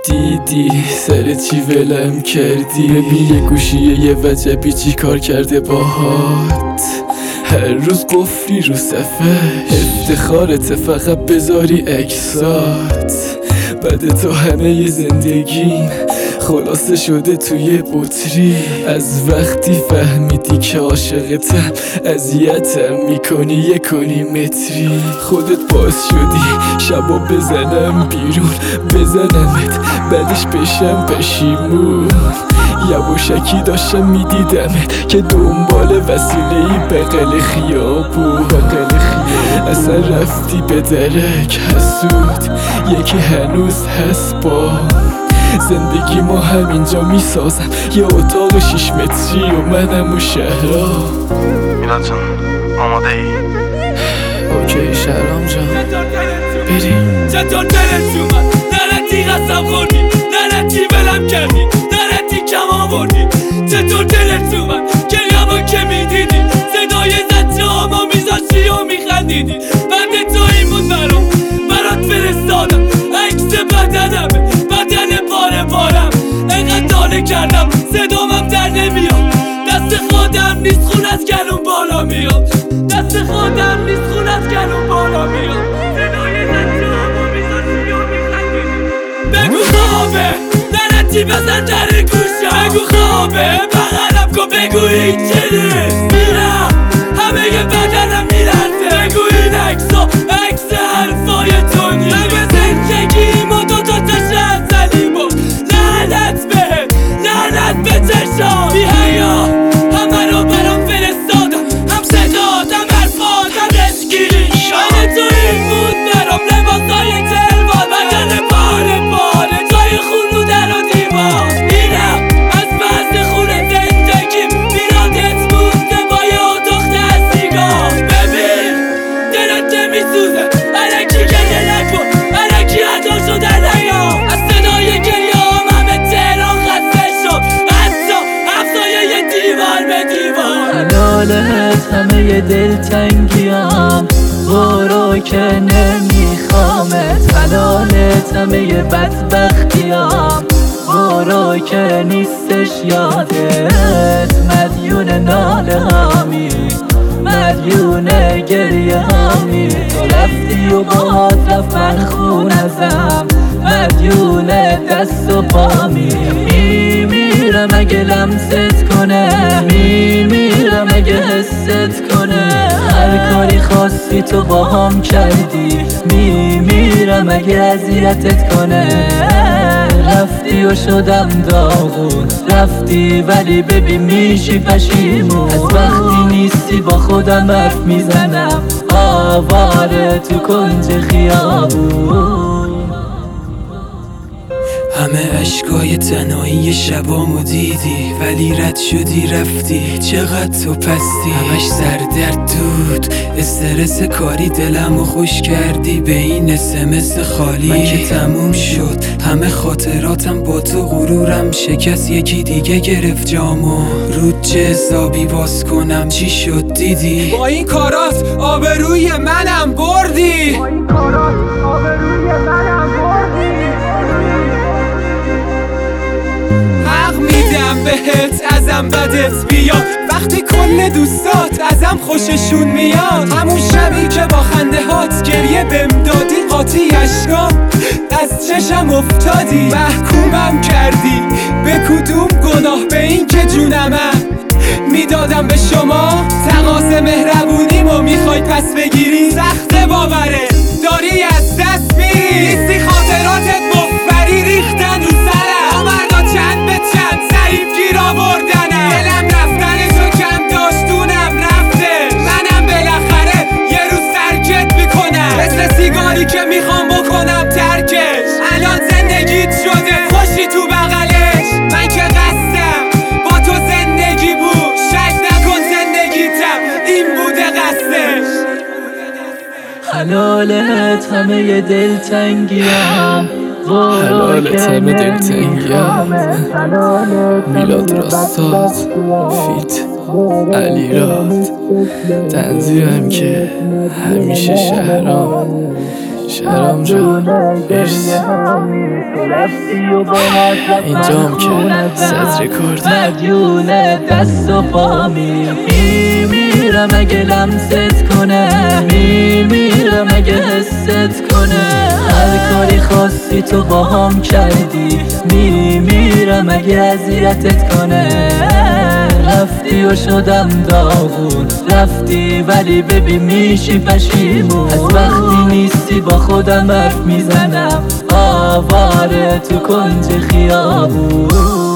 دیدی سر چی ولم کردی؟ ببین یه گوشیه یه وجبی چی کار کرده باهات. هر روز قفلی رو صفحش، افتخارت فقط بذاری اکسات. بعد تو همه ی زندگیم خلاصه شده توی بطری. از وقتی فهمیدی که عاشقتم اذیتم میکنی یه کنی متری. خودت باعث شدی شبا بزنم بیرون، بزنمت بعدش بشم پشیمون. یواشکی داشتم میدیدمت که دنبال وسیله‌ای بغل خیابون. اصلا رفتی به درک حسود، یکی هنوز هست با زندگی ما همینجا میسازم یه اتاق 6 متری و منم و شهرام. میلاد جان آماده ای؟ اوکی شهرام جان بریم. چطور دلت اومد؟ نرتی قسم خوردی، نرتی ولم کردی، نرتی کم آوردی. چطور دلت اومد؟ گریه‌مو که میدیدی، صدای زجه‌هامو میذاشتی و میخندیدی. بعد تو این بود برات فرستادم عکس بدنمه، بدن پارم. انقدر دانه کردم صدامم در نمیاد، دست خودم نیست خون از گلوم بالا میاد، دست خودم نیست خون از گلوم بالا میاد. صدای زجه‌هامو میذاشتی و میخندیدی. بگو خوابه نرتی بزن در گوشم، بگو خوابه بغلم کن بگو هیچ نیست. میرم همه ی بدنم میلرزه، بگو این عکس حرفای تو نیست. همه زندگیم و دوتا تشت زنیم و لعنت به چشام بی حیا. همه رو برام فرستادم، هم صدات هم حرفات هم عشقی. شاید تو این بود برام لباسای تلوار، بدن پاره جای خون رو در و دیوار. اینم از بحث خون زندگیم میرادت مونده با یه اتاق سیگار. ببین دلت نمیسوزه الکی گریه نکن، الکی ادا شده نیام. از صدای گریه‌ام همه تهران خسته شد، حتی افزایه یه دیوار به دیوار. حلالت همه ی دلتنگیام، برو که نمیخوامت. حلالت همه ی بدبختیام، برو که نیستش یادت. مدیون ناله هامی، مدیون گریه هامی. تو رفتی و باهات رفت من خون ازم، مدیون دست و پامی. میمیرم اگه لمست کنه، میمیرم اگه حست کنه. هر کاری خواستی تو باهام کردی، میمیرم اگه اذیتت کنه. رفتی و شدم داغون، رفتی ولی ببین میشی پشیمون. از وقتی نیستی با خودم حرف میزنم، آواره تو کنج خیابون. همه عشقای تنهایی شبامو دیدی، ولی رد شدی رفتی. چقدر تو پستی، همش سردرد دود، استرس کاری دلمو خوش کردی به این اسمس خالی. من که تموم شد همه خاطراتم با تو، غرورم شکست یکی دیگه گرفت جامو. رود چه حسابی باز کنم چی شد دیدی؟ با این کارات آبروی منم بردی. حق میدم بهت ازم بدت بیاد، وقتی کل دوستات ازم خوششون میاد. همون شبی که با خنده هات گریه بهم دادی، قاطی اشکام از چشم افتادی. محکومم کردی به کدوم گناه؟ به این که جونمم میدادم به شما. تقاضا مهربونیمو میخوای پس بگیری؟ سخت باوره داری از دست میری، نیستی خاطراتت مخبری ریختن رو سرم. مردا چند به چند ضعیف گیر آوردنم، دلم رفتنشو کم داشتونم رفته. منم بالاخره یه روز ترکت میکنم، مثل سیگاری که میخوام بکنم ترکش. الان زندگیت شده خوشی تو بغلش، من که قصدم با تو زندگی بود. شک نکن زندگیتم این بوده قصدش. حلالت همه ی دلتنگیام، حلالت همه دلتنگیام. میلاد راستاد فیت علیراد، تنظیمم که همیشه شهرام. شهرام جان مرسی. اینجام که صدر کرد مدیون دست و پامی میمیرم اگه لمست کنه، میمیرم اگه حست کنه. هر کاری خواستی تو باهام کردی، میمیرم اگه اذیتت کنه. رفتی و شدم داغون، رفتی ولی ببین میشی پشیمون. از وقتی نیستی با خودم حرف میزنم، آواره تو کنج خیابون.